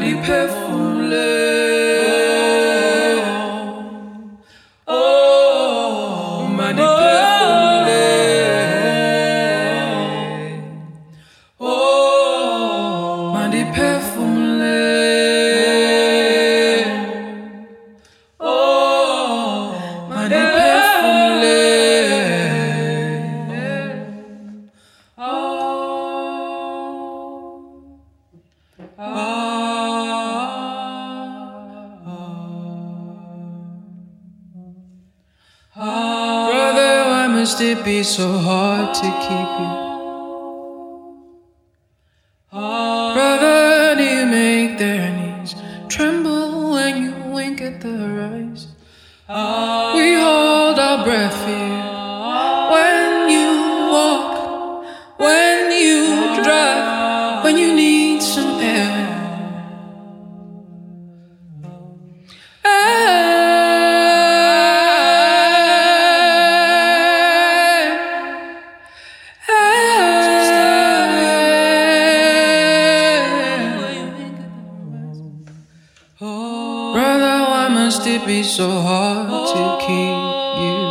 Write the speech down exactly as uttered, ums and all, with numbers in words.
Mani perfumle. Oh, mani perfumle. Oh, mani perfumle. Oh, mani perfumle. Brother, why must it be so hard to keep you? Brother, do you make their knees tremble when you wink at the rise? We hold our breath here when you walk, when you drive, when you need some air. Brother, why must it be so hard to keep you?